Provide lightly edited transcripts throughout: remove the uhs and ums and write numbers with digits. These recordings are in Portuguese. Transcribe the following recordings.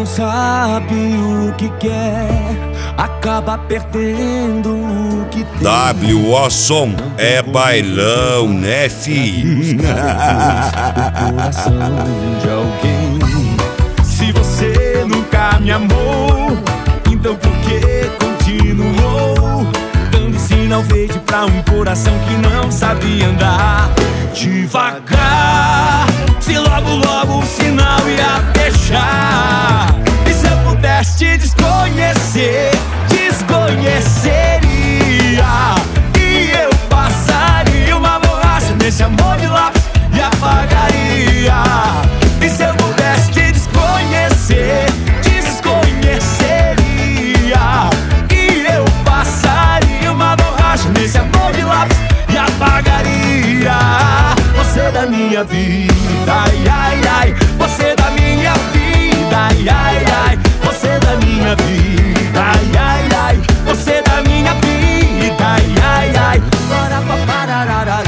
não sabe o que quer, acaba perdendo o que tem. W.O. Som é bailão, né, fi? O coração de alguém. Se você nunca me amou, então por que continuou dando sinal verde pra um coração que não sabe andar devagar? Se logo logo o sinal ia fechar, e se eu pudesse te desconhecer, desconheceria, e eu passaria uma borracha nesse amor de lápis e apagaria. E se eu pudesse te desconhecer, desconheceria, e eu passaria uma borracha nesse amor de lápis e apagaria. Você da minha vida, ai, ai, ai. Você da minha vida, ai, ai, ai. Você da minha vida, ai, ai, ai. Você da minha vida, ai, ai, ai. Para pa pararararara.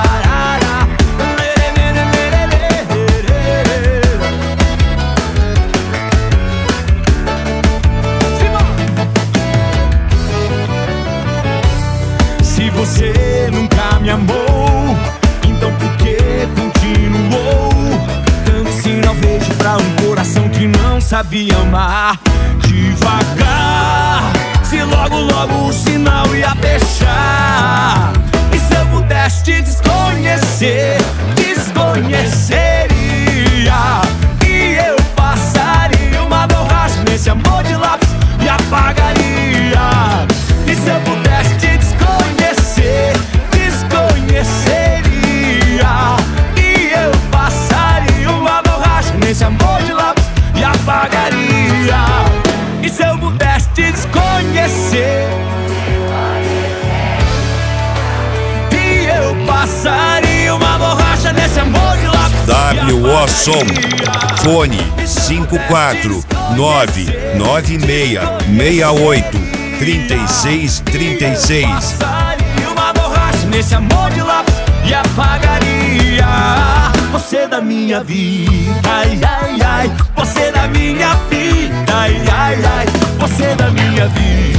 Se você nunca me amou, então por que continuou dando sinal verde pra um coração que não sabia amar devagar? Se logo logo o sinal ia fechar, e se eu pudesse te desconhecer, desconheceria, e eu passaria uma borracha nesse amor de lápis e apagaria. E se eu pudesse te desconhecer, desconheceria, e eu passaria uma borracha nesse amor de lápis e apagaria. E se eu pudesse te desconhecer, e eu passaria uma borracha nesse amor de lápis. W.O. Som, fone 54996683636. Passaria uma borracha nesse amor de lápis e apagaria. Você da minha vida, ai, ai, ai. Você da minha vida, ai, ai, ai. Você da minha vida.